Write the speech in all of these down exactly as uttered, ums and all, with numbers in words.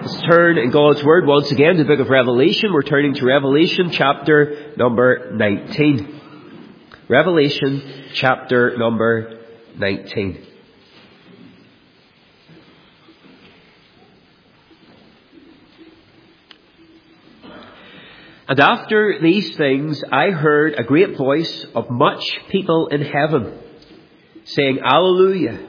Let's turn in God's Word once again to the book of Revelation. We're turning to Revelation chapter number nineteen. Revelation chapter number nineteen. And after these things I heard a great voice of much people in heaven, saying, Alleluia,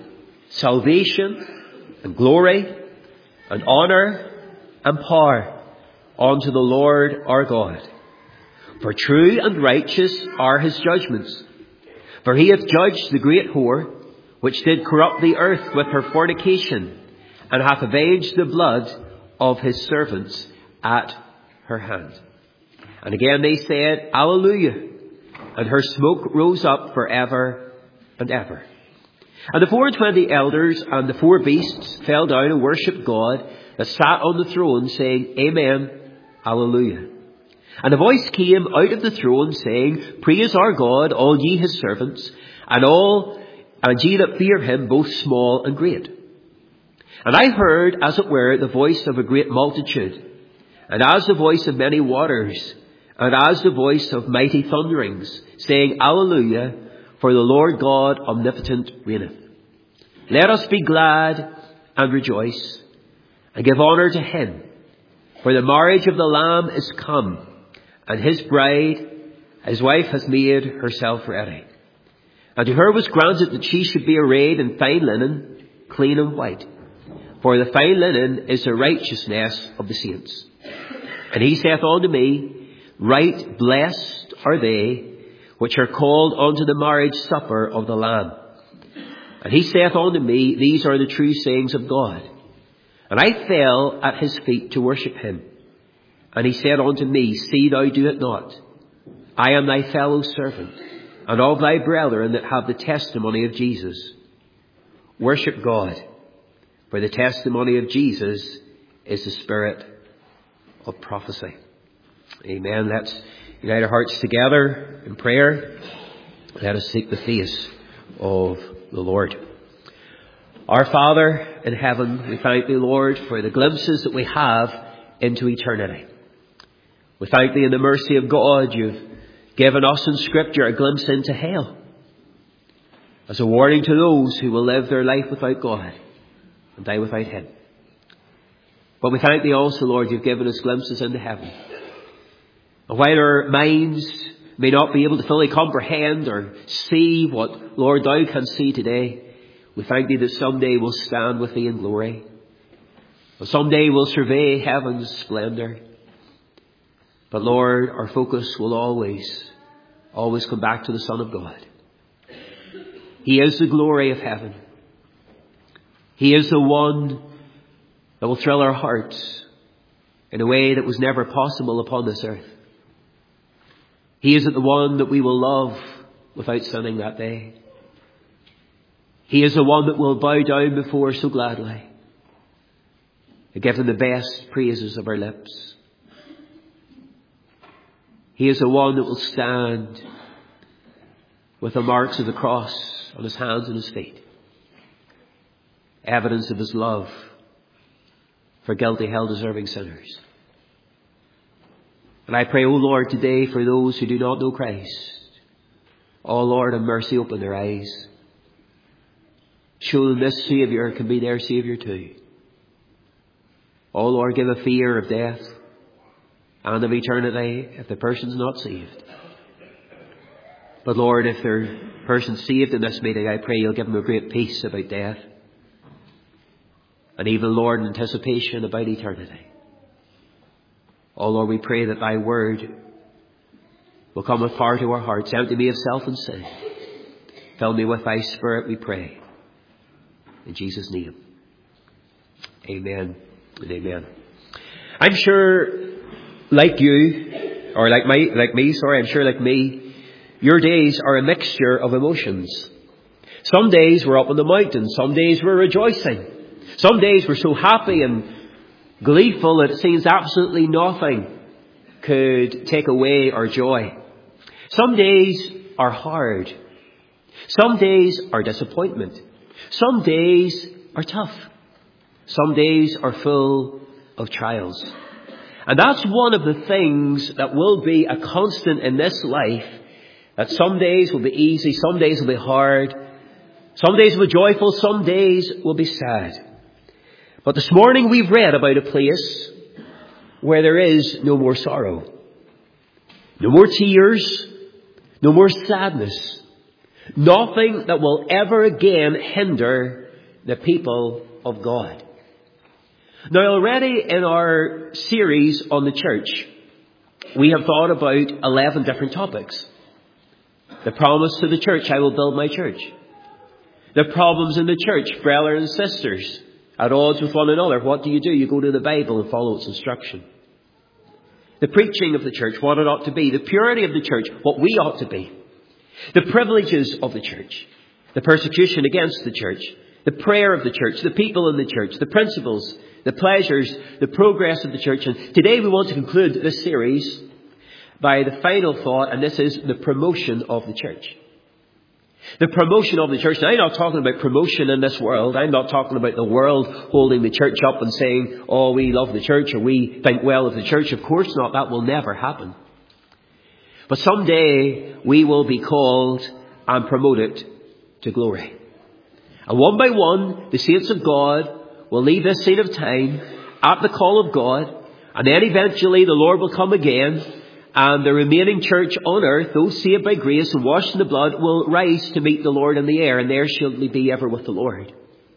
salvation and glory and honour and power unto the Lord our God. For true and righteous are his judgments. For he hath judged the great whore, which did corrupt the earth with her fornication, and hath avenged the blood of his servants at her hand. And again they said, Alleluia, and her smoke rose up for ever and ever. And the four and twenty elders and the four beasts fell down and worshipped God that sat on the throne, saying, Amen, Alleluia. And a voice came out of the throne, saying, Praise our God, all ye his servants, and all and ye that fear him, both small and great. And I heard, as it were, the voice of a great multitude, and as the voice of many waters, and as the voice of mighty thunderings, saying, Alleluia, for the Lord God omnipotent reigneth. Let us be glad and rejoice, and give honour to him. For the marriage of the Lamb is come, and his bride, his wife, has made herself ready. And to her was granted that she should be arrayed in fine linen, clean and white. For the fine linen is the righteousness of the saints. And he saith unto me, Right blessed are they which are called unto the marriage supper of the Lamb. And he saith unto me, These are the true sayings of God. And I fell at his feet to worship him. And he said unto me, See thou do it not. I am thy fellow servant, and of thy brethren that have the testimony of Jesus. Worship God, for the testimony of Jesus is the spirit of prophecy. Amen. Let's unite our hearts together in prayer. Let us seek the face of the Lord. Our Father in heaven, we thank thee, Lord, for the glimpses that we have into eternity. We thank thee in the mercy of God you've given us in Scripture a glimpse into hell as a warning to those who will live their life without God and die without him. But we thank thee also, Lord, you've given us glimpses into heaven. And while our minds may not be able to fully comprehend or see what, Lord, thou canst see today, we thank thee that someday we'll stand with thee in glory. Or someday we'll survey heaven's splendour. But Lord, our focus will always, always come back to the Son of God. He is the glory of heaven. He is the one that will thrill our hearts in a way that was never possible upon this earth. He is the one that we will love without sinning that day. He is the one that will bow down before so gladly and give him the best praises of our lips. He is the one that will stand with the marks of the cross on his hands and his feet. Evidence of his love for guilty, hell-deserving sinners. And I pray, O Lord, today for those who do not know Christ. Oh Lord, have mercy, open their eyes. Show them this Saviour can be their Saviour too. Oh Lord, give a fear of death and of eternity if the person's not saved. But Lord, if the person's saved in this meeting, I pray you'll give them a great peace about death. And even, Lord, anticipation about eternity. Oh Lord, we pray that thy word will come with power to our hearts. Empty me of self and sin. Fill me with thy Spirit, we pray. In Jesus' name. Amen and amen. I'm sure, like you, or like my, like me, sorry, I'm sure like me, your days are a mixture of emotions. Some days we're up on the mountain. Some days we're rejoicing. Some days we're so happy and gleeful that it seems absolutely nothing could take away our joy. Some days are hard. Some days are disappointment. Some days are tough. Some days are full of trials. And that's one of the things that will be a constant in this life, that some days will be easy, some days will be hard, some days will be joyful, some days will be sad. But this morning we've read about a place where there is no more sorrow, no more tears, no more sadness, nothing that will ever again hinder the people of God. Now, already in our series on the church, we have thought about eleven different topics. The promise to the church, I will build my church. The problems in the church, brothers and sisters, at odds with one another. What do you do? You go to the Bible and follow its instruction. The preaching of the church, what it ought to be. The purity of the church, what we ought to be. The privileges of the church. The persecution against the church. The prayer of the church. The people in the church. The principles. The pleasures. The progress of the church. And today we want to conclude this series by the final thought, and this is the promotion of the church. The promotion of the church. Now, I'm not talking about promotion in this world. I'm not talking about the world holding the church up and saying, oh, we love the church or we think well of the church. Of course not. That will never happen. But someday we will be called and promoted to glory. And one by one, the saints of God will leave this scene of time at the call of God. And then eventually the Lord will come again. And the remaining church on earth, those saved by grace and washed in the blood, will rise to meet the Lord in the air. And there shall we be ever with the Lord.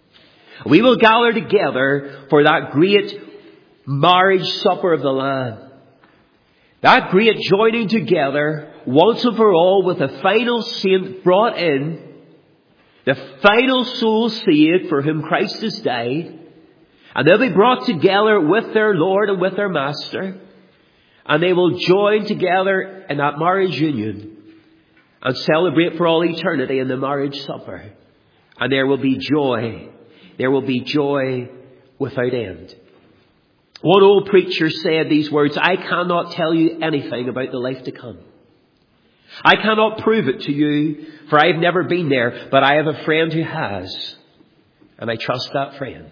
We will gather together for that great marriage supper of the Lamb. That great joining together once and for all with the final saint brought in. The final soul saved for whom Christ has died. And they'll be brought together with their Lord and with their Master. And they will join together in that marriage union and celebrate for all eternity in the marriage supper. And there will be joy. There will be joy without end. One old preacher said these words, I cannot tell you anything about the life to come. I cannot prove it to you, for I have never been there, but I have a friend who has. And I trust that friend.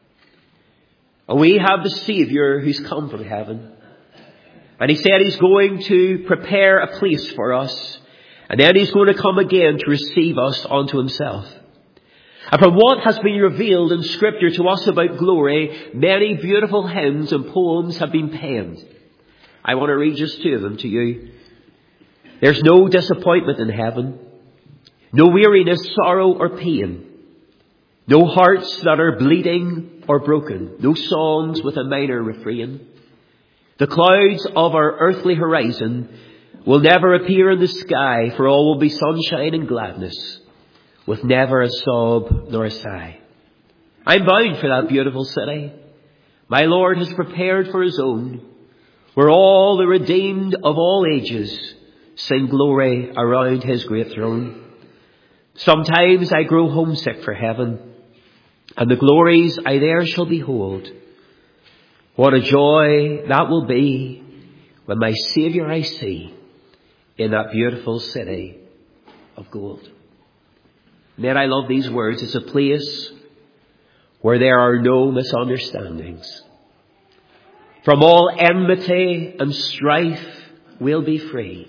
And we have the Saviour who's come from heaven. And he said he's going to prepare a place for us. And then he's going to come again to receive us unto himself. And from what has been revealed in Scripture to us about glory, many beautiful hymns and poems have been penned. I want to read just two of them to you. There's no disappointment in heaven. No weariness, sorrow or pain. No hearts that are bleeding or broken. No songs with a minor refrain. The clouds of our earthly horizon will never appear in the sky, for all will be sunshine and gladness, with never a sob nor a sigh. I'm bound for that beautiful city my Lord has prepared for his own, where all the redeemed of all ages sing glory around his great throne. Sometimes I grow homesick for heaven, and the glories I there shall behold. What a joy that will be when my Saviour I see in that beautiful city of gold. And yet I love these words. It's a place where there are no misunderstandings. From all enmity and strife we'll be free.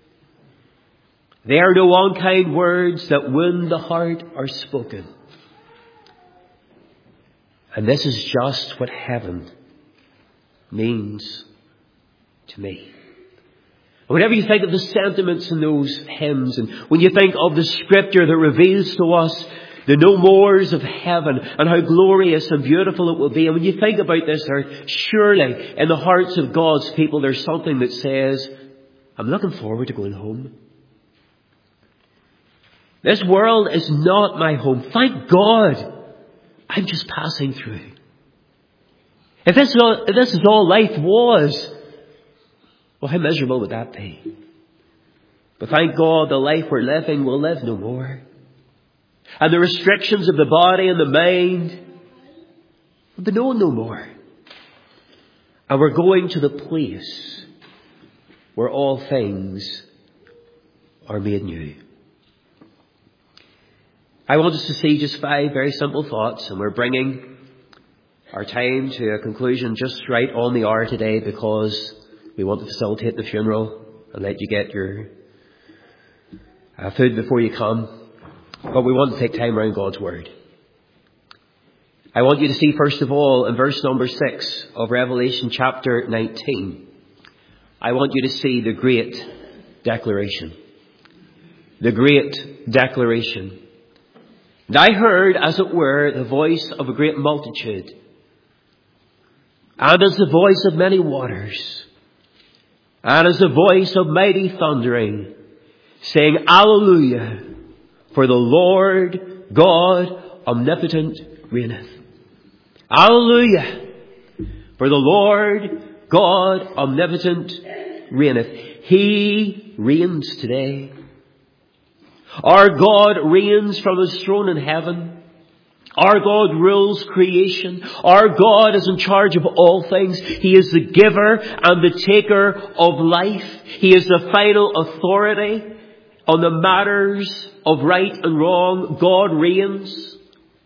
There no unkind words that wound the heart are spoken. And this is just what heaven means to me. Whenever you think of the sentiments in those hymns, and when you think of the Scripture that reveals to us the no mores of heaven and how glorious and beautiful it will be, and when you think about this earth, surely in the hearts of God's people there's something that says, I'm looking forward to going home. This world is not my home. Thank God I'm just passing through. If this is all, if this is all life was, well, how miserable would that be? But thank God the life we're living will live no more. And the restrictions of the body and the mind will be known no more. And we're going to the place where all things are made new. I want us to see just five very simple thoughts, and we're bringing our time to a conclusion just right on the hour today, because we want to facilitate the funeral and let you get your uh, food before you come. But we want to take time around God's Word. I want you to see, first of all, in verse number six of Revelation chapter nineteen, I want you to see the great declaration. The great declaration. And I heard, as it were, the voice of a great multitude, and as the voice of many waters, and as the voice of mighty thundering, saying, Alleluia, for the Lord God omnipotent reigneth. Alleluia, for the Lord God omnipotent reigneth. He reigns today. Our God reigns from His throne in heaven. Our God rules creation. Our God is in charge of all things. He is the giver and the taker of life. He is the final authority on the matters of right and wrong. God reigns.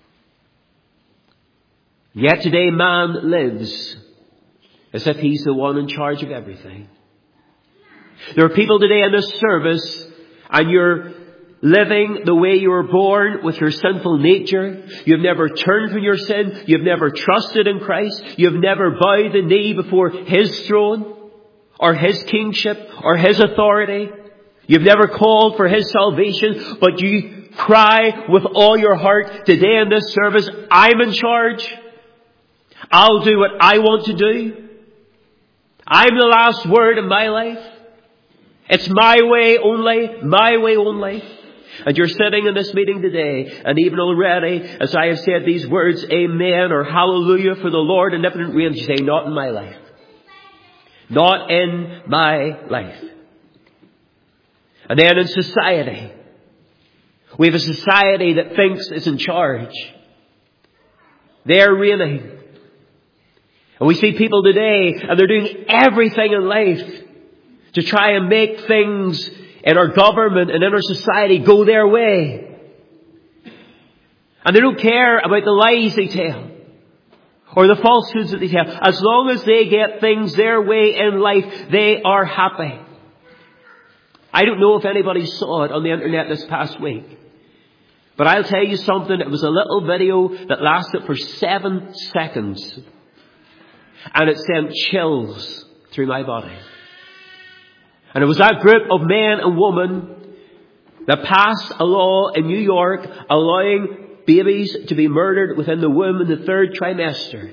Yet today man lives as if he's the one in charge of everything. There are people today in this service, and you're living the way you were born with your sinful nature. You've never turned from your sin. You've never trusted in Christ. You've never bowed the knee before His throne or His kingship or His authority. You've never called for His salvation, but you cry with all your heart today in this service, I'm in charge. I'll do what I want to do. I'm the last word in my life. It's my way only, my way only. And you're sitting in this meeting today, and even already, as I have said these words, amen or hallelujah for the Lord omnipotent reigns, you say, not in my life. Not in my life. And then in society, we have a society that thinks it's in charge. They're reigning. And we see people today, and they're doing everything in life to try and make things in our government and in our society go their way. And they don't care about the lies they tell or the falsehoods that they tell. As long as they get things their way in life, they are happy. I don't know if anybody saw it on the internet this past week, but I'll tell you something. It was a little video that lasted for seven seconds, and it sent chills through my body. And it was that group of men and women that passed a law in New York allowing babies to be murdered within the womb in the third trimester.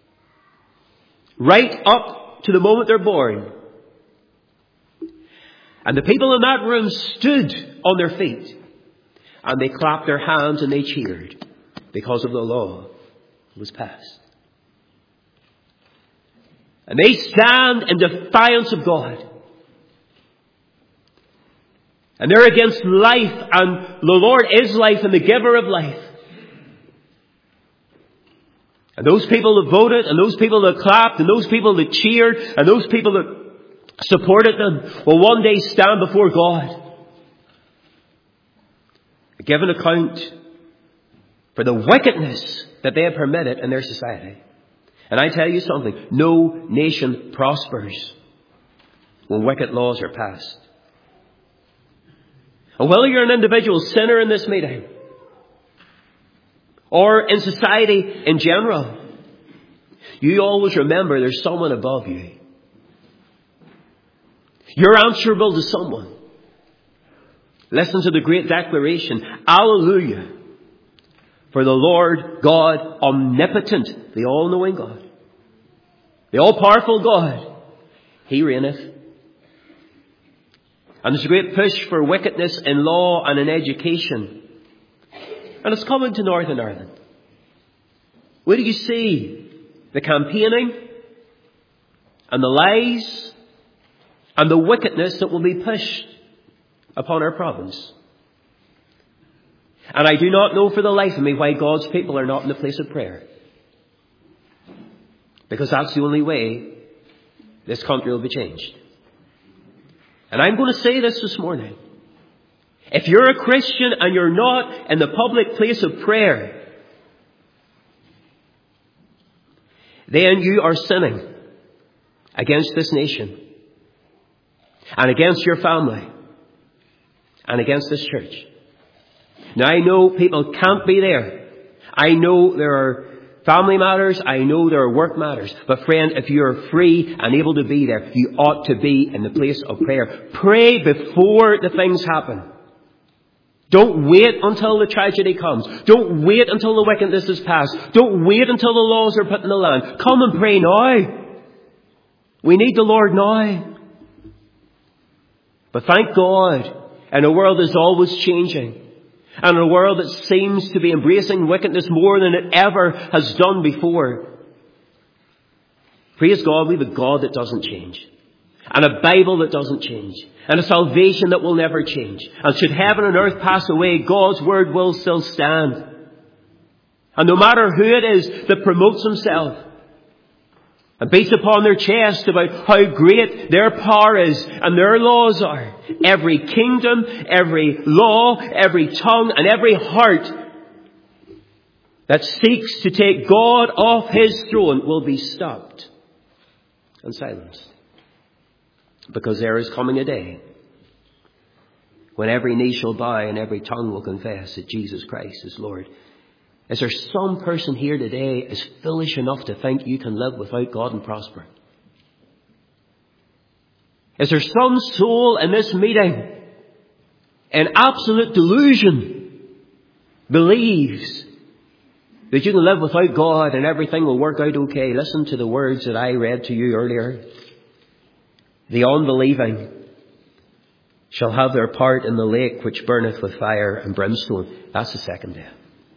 Right up to the moment they're born. And the people in that room stood on their feet. And they clapped their hands and they cheered because of the law that was passed. And they stand in defiance of God. And they're against life, and the Lord is life and the giver of life. And those people that voted, and those people that clapped, and those people that cheered, and those people that supported them will one day stand before God, give an account for the wickedness that they have permitted in their society. And I tell you something, no nation prospers when wicked laws are passed. And whether you're an individual sinner in this meeting or in society in general, you always remember there's someone above you. You're answerable to someone. Listen to the great declaration. Alleluia. For the Lord God omnipotent, the all-knowing God, the all-powerful God, He reigneth. And there's a great push for wickedness in law and in education. And it's coming to Northern Ireland. Where do you see the campaigning and the lies and the wickedness that will be pushed upon our province? And I do not know for the life of me why God's people are not in the place of prayer. Because that's the only way this country will be changed. And I'm going to say this this morning. If you're a Christian and you're not in the public place of prayer, then you are sinning against this nation and against your family and against this church. Now, I know people can't be there. I know there are family matters. I know there are work matters. But friend, if you are free and able to be there, you ought to be in the place of prayer. Pray before the things happen. Don't wait until the tragedy comes. Don't wait until the wickedness is passed. Don't wait until the laws are put in the land. Come and pray now. We need the Lord now. But thank God, in a world that's always changing, and in a world that seems to be embracing wickedness more than it ever has done before, praise God, we have a God that doesn't change. And a Bible that doesn't change. And a salvation that will never change. And should heaven and earth pass away, God's word will still stand. And no matter who it is that promotes himself and beats upon their chest about how great their power is and their laws are, every kingdom, every law, every tongue, and every heart that seeks to take God off his throne will be stopped and silenced. Because there is coming a day when every knee shall bow and every tongue will confess that Jesus Christ is Lord. Is there some person here today is foolish enough to think you can live without God and prosper? Is there some soul in this meeting in absolute delusion believes that you can live without God and everything will work out okay? Listen to the words that I read to you earlier. The unbelieving shall have their part in the lake which burneth with fire and brimstone. That's the second death.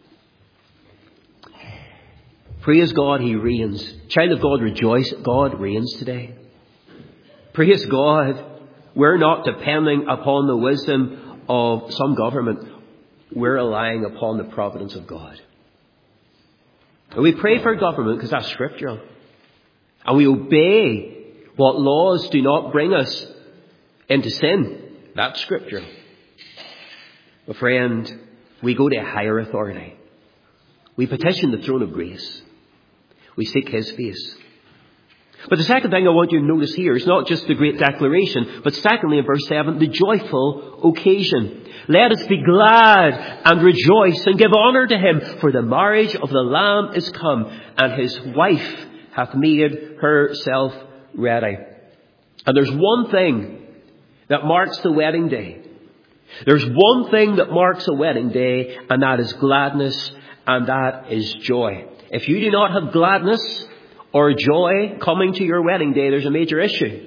Praise God, he reigns. Child of God, rejoice. God reigns today. Praise God. We're not depending upon the wisdom of some government. We're relying upon the providence of God. And we pray for government because that's scriptural. And we obey what laws do not bring us into sin. That's scriptural. But friend, we go to a higher authority. We petition the throne of grace. We seek his face. But the second thing I want you to notice here is not just the great declaration, but secondly in verse seven, the joyful occasion. Let us be glad and rejoice and give honour to him, for the marriage of the Lamb is come, and his wife hath made herself ready. And there's one thing that marks the wedding day. There's one thing that marks a wedding day, and that is gladness, and that is joy. If you do not have gladness or joy coming to your wedding day, there's a major issue.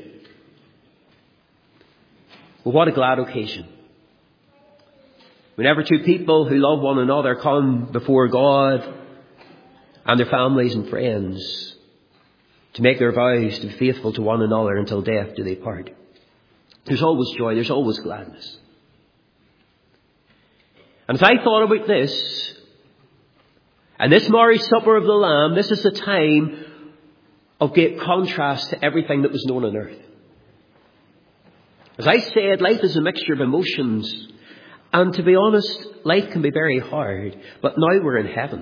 Well, what a glad occasion. Whenever two people who love one another come before God and their families and friends to make their vows to be faithful to one another until death do they part. There's always joy. There's always gladness. And as I thought about this, and this marriage supper of the Lamb, this is a time of great contrast to everything that was known on earth. As I said, life is a mixture of emotions. And to be honest, life can be very hard. But now we're in heaven.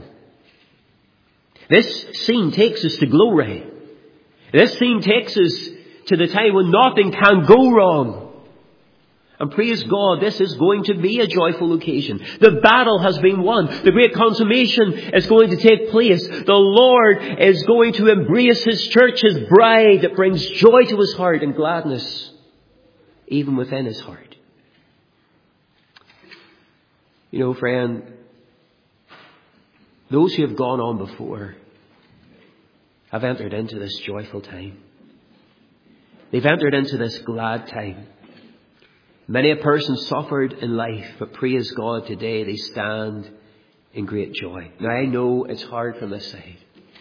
This scene takes us to glory. This scene takes us to the time when nothing can go wrong. And praise God, this is going to be a joyful occasion. The battle has been won. The great consummation is going to take place. The Lord is going to embrace his church, his bride, that brings joy to his heart and gladness even within his heart. You know, friend, those who have gone on before have entered into this joyful time. They've entered into this glad time. Many a person suffered in life, but praise God, today they stand in great joy. Now I know it's hard from this side.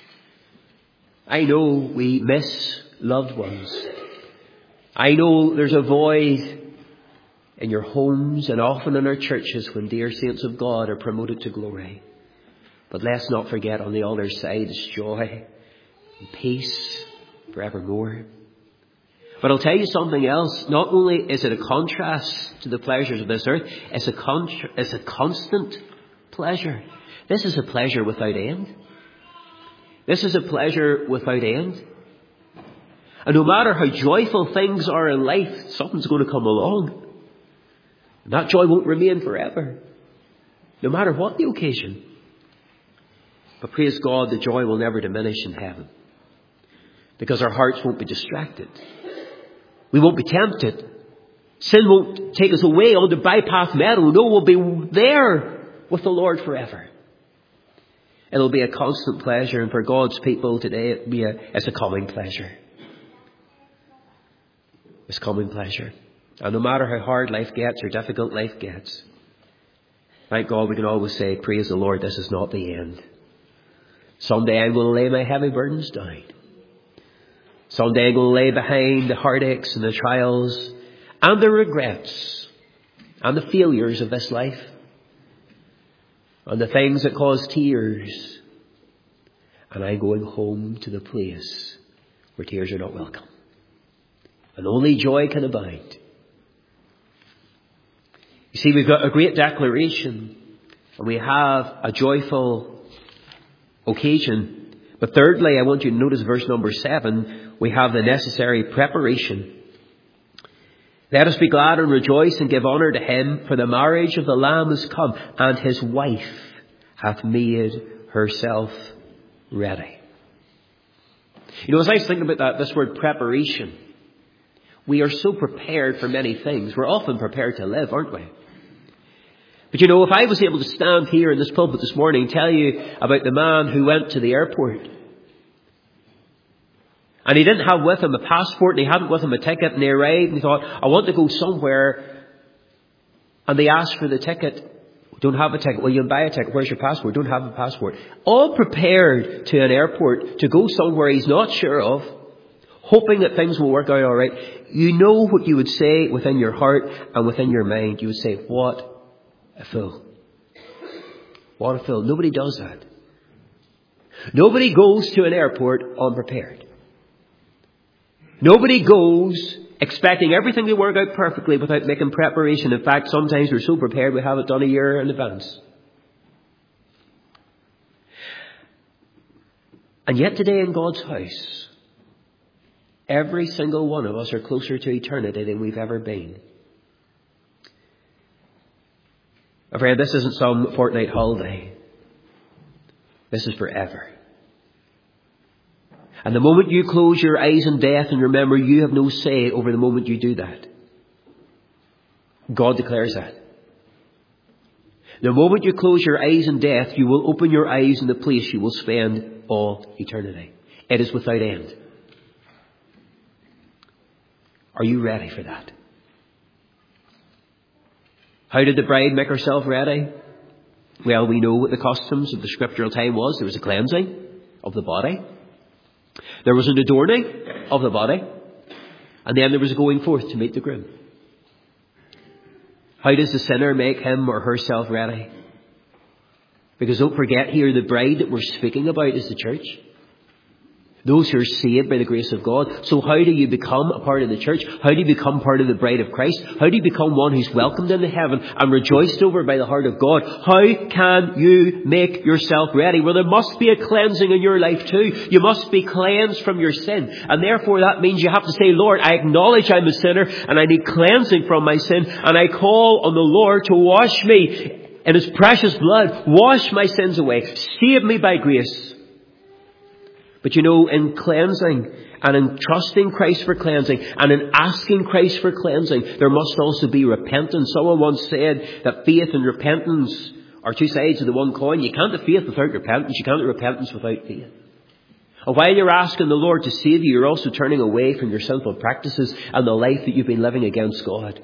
I know we miss loved ones. I know there's a void in your homes and often in our churches when dear saints of God are promoted to glory. But let's not forget on the other side is joy and peace forevermore. But I'll tell you something else. Not only is it a contrast to the pleasures of this earth, it's a, contra- it's a constant pleasure. This is a pleasure without end. This is a pleasure without end. And no matter how joyful things are in life, something's going to come along. And that joy won't remain forever, no matter what the occasion. But praise God, the joy will never diminish in heaven, because our hearts won't be distracted. We won't be tempted. Sin won't take us away on the bypath meadow. No, we'll be there with the Lord forever. It'll be a constant pleasure, and for God's people today, it'll be a, it's a coming pleasure. It's coming pleasure. And no matter how hard life gets or difficult life gets, thank God we can always say, praise the Lord, this is not the end. Someday I'm going to lay my heavy burdens down. Someday I'm going to lay behind the heartaches and the trials and the regrets and the failures of this life and the things that cause tears. And I'm going home to the place where tears are not welcome. And only joy can abound. You see, we've got a great declaration and we have a joyful occasion. But thirdly, I want you to notice verse number seven. We have the necessary preparation. Let us be glad and rejoice and give honour to him, for the marriage of the Lamb is come, and his wife hath made herself ready. You know, as I was thinking about that, this word preparation, we are so prepared for many things. We're often prepared to live, aren't we? But you know, if I was able to stand here in this pulpit this morning and tell you about the man who went to the airport, and he didn't have with him a passport, and he hadn't with him a ticket, and he arrived and he thought, I want to go somewhere, and they asked for the ticket. Don't have a ticket. Well, you'll buy a ticket. Where's your passport? Don't have a passport. All prepared to an airport to go somewhere he's not sure of, hoping that things will work out all right. You know what you would say within your heart and within your mind. You would say, what a fool. What a fool. Nobody does that. Nobody goes to an airport unprepared. Nobody goes expecting everything to work out perfectly without making preparation. In fact, sometimes we're so prepared we have it done a year in advance. And yet today in God's house, every single one of us are closer to eternity than we've ever been. My friend, this isn't some fortnight holiday. This is forever. And the moment you close your eyes in death, and remember, you have no say over the moment you do that. God declares that. The moment you close your eyes in death, you will open your eyes in the place you will spend all eternity. It is without end. Are you ready for that? How did the bride make herself ready? Well, we know what the customs of the scriptural time was. There was a cleansing of the body. There was an adorning of the body. And then there was a going forth to meet the groom. How does the sinner make him or herself ready? Because don't forget here, the bride that we're speaking about is the church. Those who are saved by the grace of God. So how do you become a part of the church? How do you become part of the bride of Christ? How do you become one who's welcomed into heaven and rejoiced over by the heart of God? How can you make yourself ready? Well, there must be a cleansing in your life too. You must be cleansed from your sin. And therefore that means you have to say, Lord, I acknowledge I'm a sinner and I need cleansing from my sin. And I call on the Lord to wash me in His precious blood. Wash my sins away. Save me by grace. But you know, in cleansing and in trusting Christ for cleansing and in asking Christ for cleansing, there must also be repentance. Someone once said that faith and repentance are two sides of the one coin. You can't have faith without repentance. You can't have repentance without faith. And while you're asking the Lord to save you, you're also turning away from your sinful practices and the life that you've been living against God.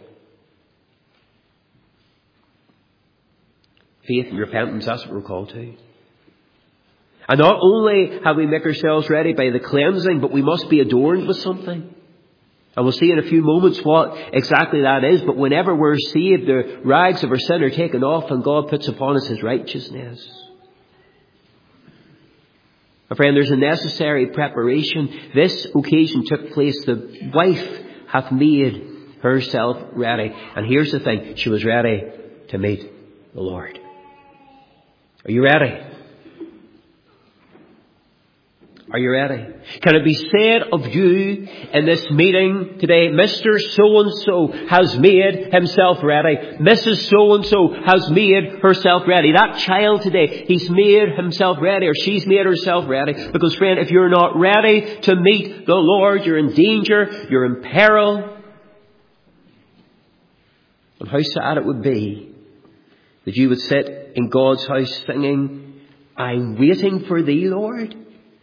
Faith and repentance, that's what we're called to. And not only have we make ourselves ready by the cleansing, but we must be adorned with something. And we'll see in a few moments what exactly that is. But whenever we're saved, the rags of our sin are taken off and God puts upon us His righteousness. My friend, there's a necessary preparation. This occasion took place. The wife hath made herself ready. And here's the thing. She was ready to meet the Lord. Are you ready? Are you ready? Can it be said of you in this meeting today, Mister So-and-so has made himself ready. Missus So-and-so has made herself ready. That child today, he's made himself ready, or she's made herself ready. Because friend, if you're not ready to meet the Lord, you're in danger, you're in peril. And how sad it would be that you would sit in God's house singing, I'm waiting for thee, Lord.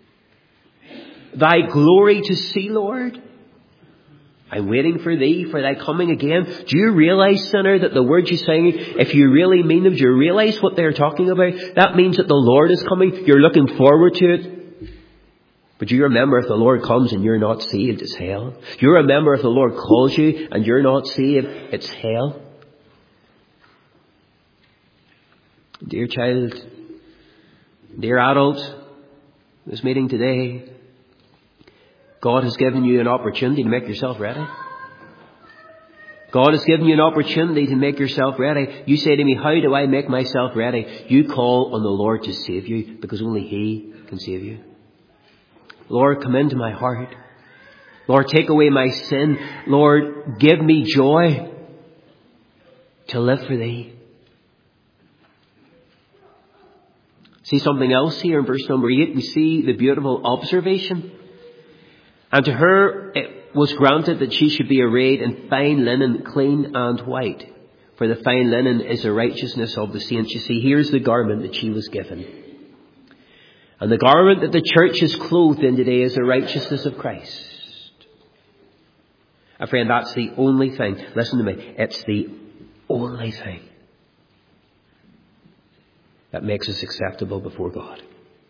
Thy glory to see, Lord. I'm waiting for thee, for thy coming again. Do you realize, sinner, that the words you sing, if you really mean them, do you realize what they're talking about? That means that the Lord is coming. You're looking forward to it. But do you remember if the Lord comes and you're not saved, it's hell? Do you remember if the Lord calls you and you're not saved, it's hell? Dear child, dear adult, this meeting today, God has given you an opportunity to make yourself ready. God has given you an opportunity to make yourself ready. You say to me, how do I make myself ready? You call on the Lord to save you, because only He can save you. Lord, come into my heart. Lord, take away my sin. Lord, give me joy to live for Thee. See something else here in verse number eight. We see the beautiful observation. And to her it was granted that she should be arrayed in fine linen, clean and white. For the fine linen is the righteousness of the saints. You see, here's the garment that she was given. And the garment that the church is clothed in today is the righteousness of Christ. And friend, that's the only thing. Listen to me. It's the only thing that makes us acceptable before God.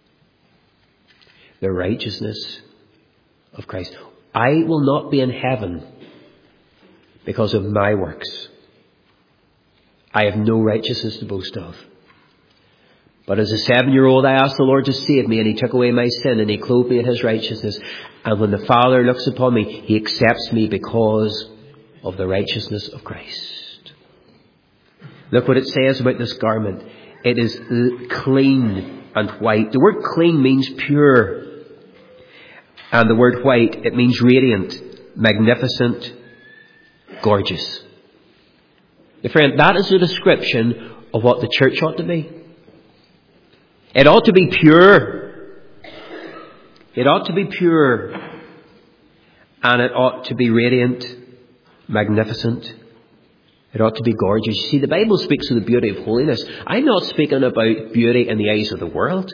The righteousness of Christ. I will not be in heaven because of my works. I have no righteousness to boast of. But as a seven-year-old, I asked the Lord to save me, and He took away my sin, and He clothed me in His righteousness. And when the Father looks upon me, He accepts me because of the righteousness of Christ. Look what it says about this garment. It is clean and white. The word clean means pure. And the word white, it means radiant, magnificent, gorgeous. My friend, that is a description of what the church ought to be. It ought to be pure. It ought to be pure. And it ought to be radiant, magnificent. It ought to be gorgeous. You see, the Bible speaks of the beauty of holiness. I'm not speaking about beauty in the eyes of the world.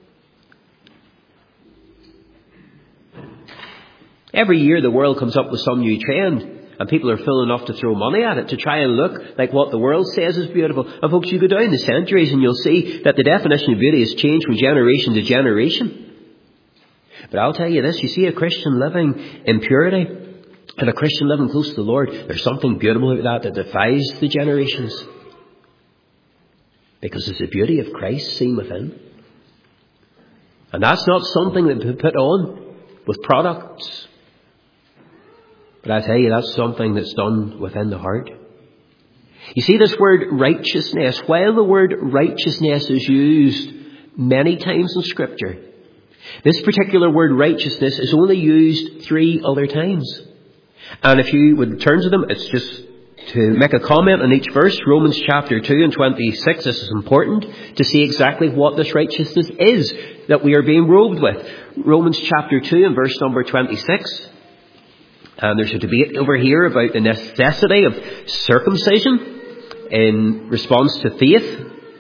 Every year the world comes up with some new trend, and people are fool enough to throw money at it to try and look like what the world says is beautiful. And folks, you go down the centuries and you'll see that the definition of beauty has changed from generation to generation. But I'll tell you this, you see a Christian living in purity and a Christian living close to the Lord, there's something beautiful about that that defies the generations. Because it's the beauty of Christ seen within. And that's not something that we put on with products. But I tell you, that's something that's done within the heart. You see, this word righteousness, while the word righteousness is used many times in Scripture, this particular word righteousness is only used three other times. And if you would turn to them, it's just to make a comment on each verse. Romans chapter two and twenty-six, this is important to see exactly what this righteousness is that we are being robed with. Romans chapter two and verse number twenty-six. And there's a debate over here about the necessity of circumcision in response to faith.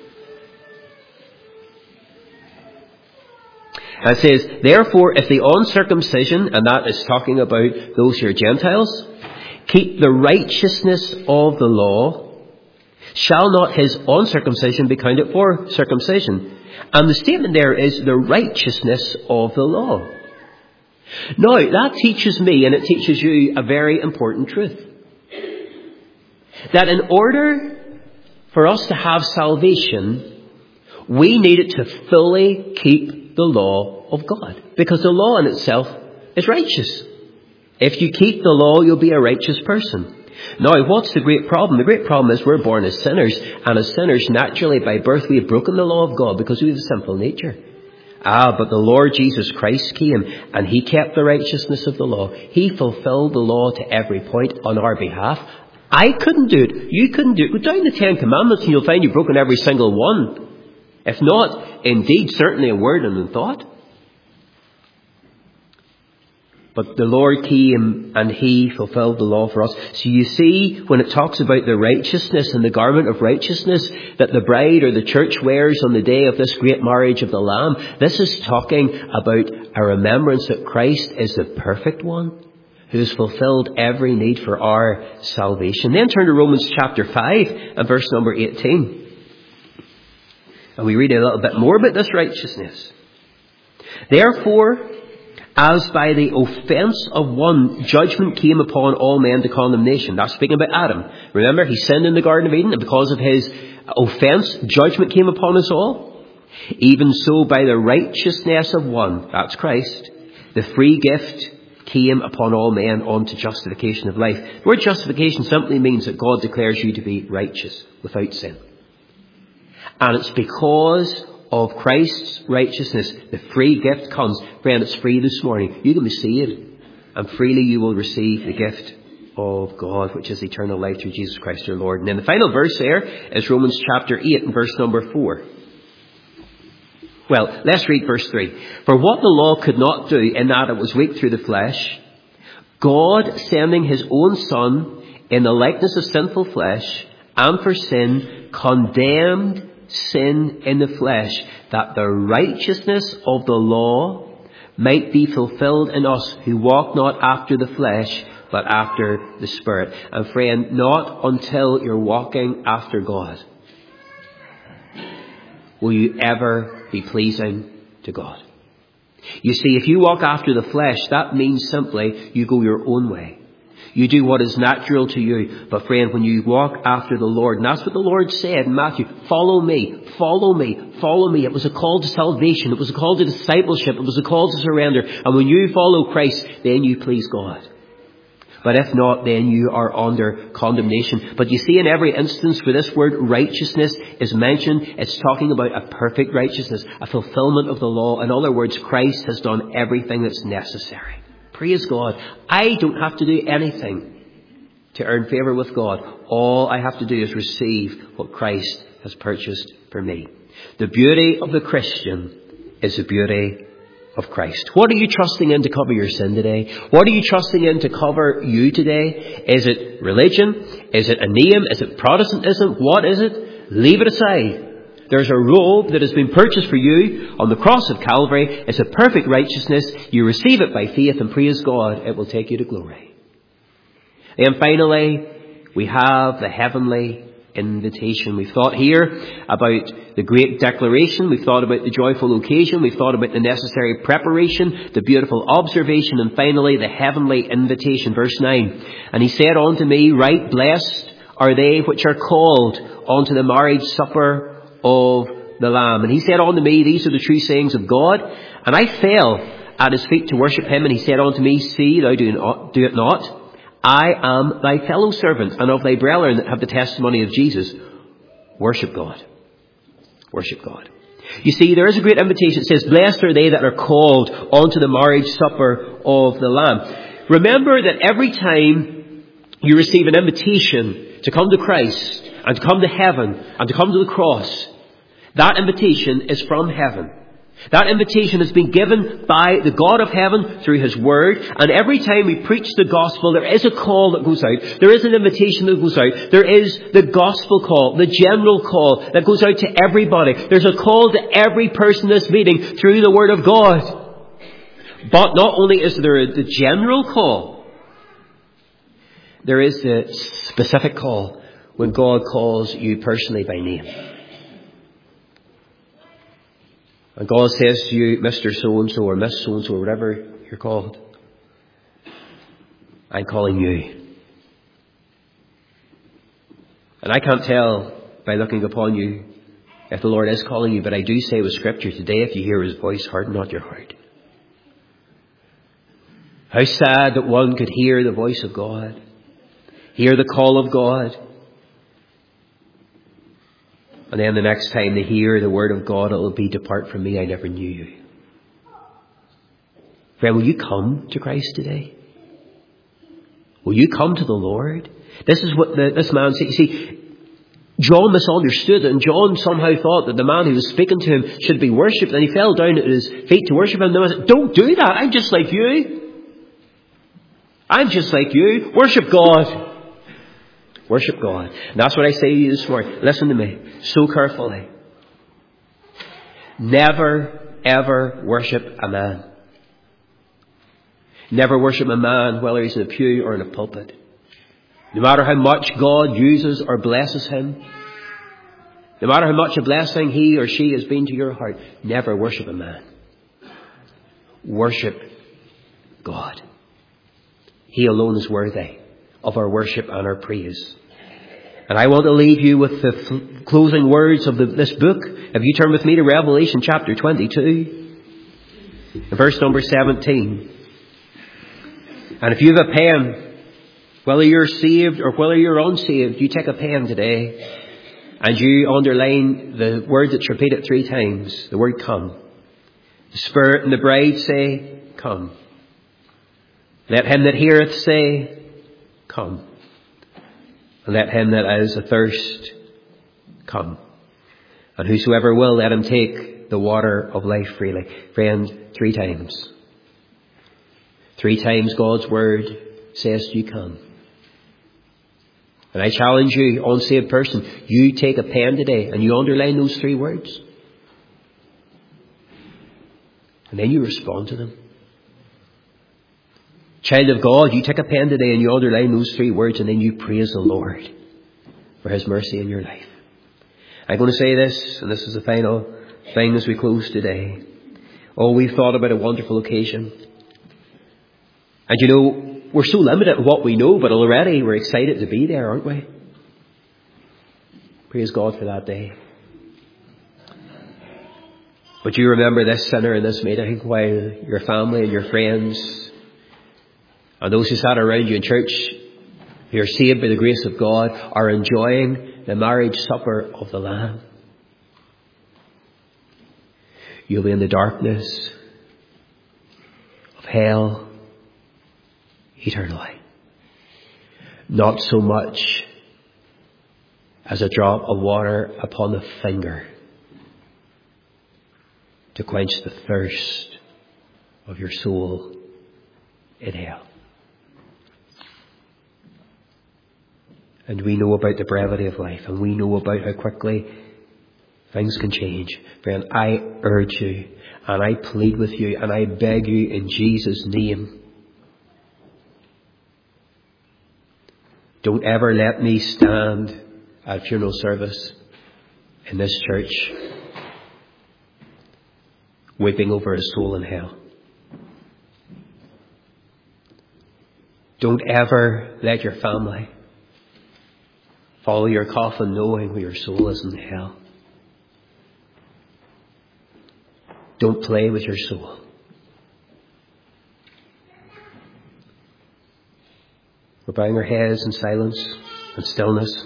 And it says, therefore, if the uncircumcision, and that is talking about those who are Gentiles, keep the righteousness of the law, shall not his uncircumcision be counted for circumcision? And the statement there is the righteousness of the law. Now, that teaches me, and it teaches you, a very important truth. That in order for us to have salvation, we needed to fully keep the law of God. Because the law in itself is righteous. If you keep the law, you'll be a righteous person. Now, what's the great problem? The great problem is we're born as sinners. And as sinners, naturally, by birth, we have broken the law of God because we have a sinful nature. Ah, but the Lord Jesus Christ came and he kept the righteousness of the law. He fulfilled the law to every point on our behalf. I couldn't do it. You couldn't do it. Go down the Ten Commandments and you'll find you've broken every single one. If not, indeed, certainly in word and in thought. But the Lord came and he fulfilled the law for us. So you see, when it talks about the righteousness and the garment of righteousness that the bride or the church wears on the day of this great marriage of the Lamb, this is talking about a remembrance that Christ is the perfect one who has fulfilled every need for our salvation. Then turn to Romans chapter five and verse number eighteen. And we read a little bit more about this righteousness. Therefore, as by the offence of one, judgment came upon all men to condemnation. That's speaking about Adam. Remember, he sinned in the Garden of Eden, and because of his offence, judgment came upon us all. Even so, by the righteousness of one, that's Christ, the free gift came upon all men unto justification of life. The word justification simply means that God declares you to be righteous, without sin. And it's because of Christ's righteousness, the free gift comes. Friend, it's free this morning. You can be saved, and freely you will receive the gift of God, which is eternal life through Jesus Christ our Lord. And then the final verse there is Romans chapter eight and verse number four. Well, let's read verse three. For what the law could not do, in that it was weak through the flesh, God sending his own Son in the likeness of sinful flesh, and for sin, condemned sin in the flesh, that the righteousness of the law might be fulfilled in us who walk not after the flesh, but after the Spirit. And friend, not until you're walking after God will you ever be pleasing to God. You see, if you walk after the flesh, that means simply you go your own way. You do what is natural to you. But friend, when you walk after the Lord, and that's what the Lord said in Matthew, follow me, follow me, follow me. It was a call to salvation. It was a call to discipleship. It was a call to surrender. And when you follow Christ, then you please God. But if not, then you are under condemnation. But you see, in every instance where this word righteousness is mentioned, it's talking about a perfect righteousness, a fulfillment of the law. In other words, Christ has done everything that's necessary. Praise God. I don't have to do anything to earn favour with God. All I have to do is receive what Christ has purchased for me. The beauty of the Christian is the beauty of Christ. What are you trusting in to cover your sin today? What are you trusting in to cover you today? Is it religion? Is it a name? Is it Protestantism? What is it? Leave it aside. There's a robe that has been purchased for you on the cross of Calvary. It's a perfect righteousness. You receive it by faith, and praise God, it will take you to glory. And finally, we have the heavenly invitation. We've thought here about the great declaration. We've thought about the joyful occasion. We've thought about the necessary preparation, the beautiful observation, and finally the heavenly invitation. Verse nine. And he said unto me, right blessed are they which are called unto the marriage supper of the Lamb. And he said unto me, these are the true sayings of God. And I fell at his feet to worship him. And he said unto me, see, thou do, not, do it not. I am thy fellow servant and of thy brethren that have the testimony of Jesus. Worship God. Worship God. You see, there is a great invitation. It says, blessed are they that are called unto the marriage supper of the Lamb. Remember that every time you receive an invitation to come to Christ and to come to heaven and to come to the cross, that invitation is from heaven. That invitation has been given by the God of heaven through his word. And every time we preach the gospel, there is a call that goes out. There is an invitation that goes out. There is the gospel call, the general call that goes out to everybody. There's a call to every person in this meeting through the word of God. But not only is there the general call, there is the specific call when God calls you personally by name. And God says to you, Mister So-and-so or Miss So-and-so or whatever you're called, I'm calling you. And I can't tell by looking upon you if the Lord is calling you, but I do say with Scripture today, if you hear his voice, harden not your heart. How sad that one could hear the voice of God, hear the call of God, and then the next time they hear the word of God, it will be, depart from me, I never knew you. Friend, will you come to Christ today? Will you come to the Lord? This is what the, this man said. You see, John misunderstood it, and John somehow thought that the man who was speaking to him should be worshipped, and he fell down at his feet to worship him. And the man said, don't do that. I'm just like you. I'm just like you. Worship God. Worship God. And that's what I say to you this morning. Listen to me so carefully. Never, ever worship a man. Never worship a man, whether he's in a pew or in a pulpit. No matter how much God uses or blesses him, no matter how much a blessing he or she has been to your heart, never worship a man. Worship God. He alone is worthy of our worship and our praise. And I want to leave you with the f- closing words of the, this book. If you turn with me to Revelation chapter twenty-two, verse number seventeen. And if you have a pen, whether you're saved or whether you're unsaved, you take a pen today and you underline the word that's repeated three times, the word come. The Spirit and the bride say, come. Let him that heareth say, come. And let him that is athirst come. And whosoever will, let him take the water of life freely. Friend, three times. Three times God's word says you come. And I challenge you, unsaved person, you take a pen today and you underline those three words. And then you respond to them. Child of God, you take a pen today and you underline those three words and then you praise the Lord for his mercy in your life. I'm going to say this, and this is the final thing as we close today. Oh, we've thought about a wonderful occasion. And you know, we're so limited in what we know, but already we're excited to be there, aren't we? Praise God for that day. But you remember this sinner in this meeting while your family and your friends and those who sat around you in church, who are saved by the grace of God, are enjoying the marriage supper of the Lamb. You'll be in the darkness of hell eternally. Not so much as a drop of water upon the finger to quench the thirst of your soul in hell. And we know about the brevity of life, and we know about how quickly things can change. Friend, I urge you, and I plead with you, and I beg you in Jesus' name, don't ever let me stand at funeral service in this church weeping over a soul in hell. Don't ever let your family follow your coffin knowing where your soul is in hell. Don't play with your soul. We're bowing our heads in silence and stillness.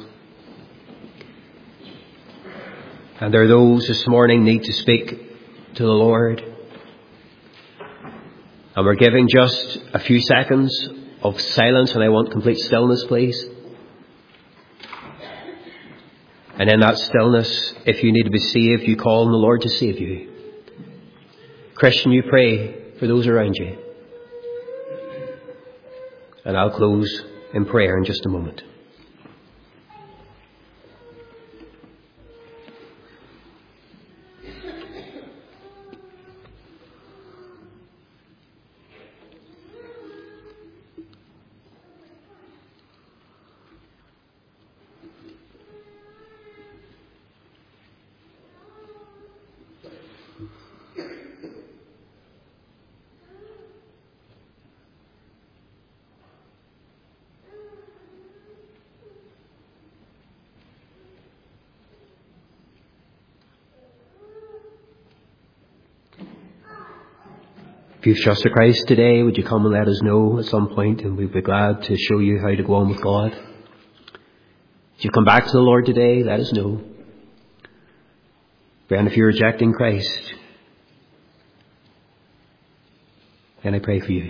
And there are those this morning need to speak to the Lord. And we're giving just a few seconds of silence, and I want complete stillness, please. And in that stillness, if you need to be saved, you call on the Lord to save you. Christian, you pray for those around you. And I'll close in prayer in just a moment. If you've trusted Christ today, would you come and let us know at some point, and we'd be glad to show you how to go on with God. If you come back to the Lord today, let us know. And if you're rejecting Christ, And I pray for you.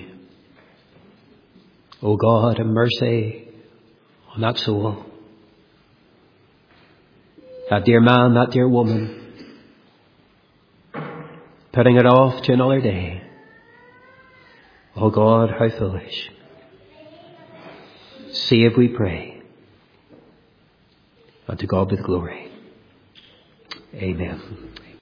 Oh God, have mercy on that soul. That dear man, that dear woman, putting it off to another day. Oh God, how foolish. Save, we pray. And to God be the glory. Amen.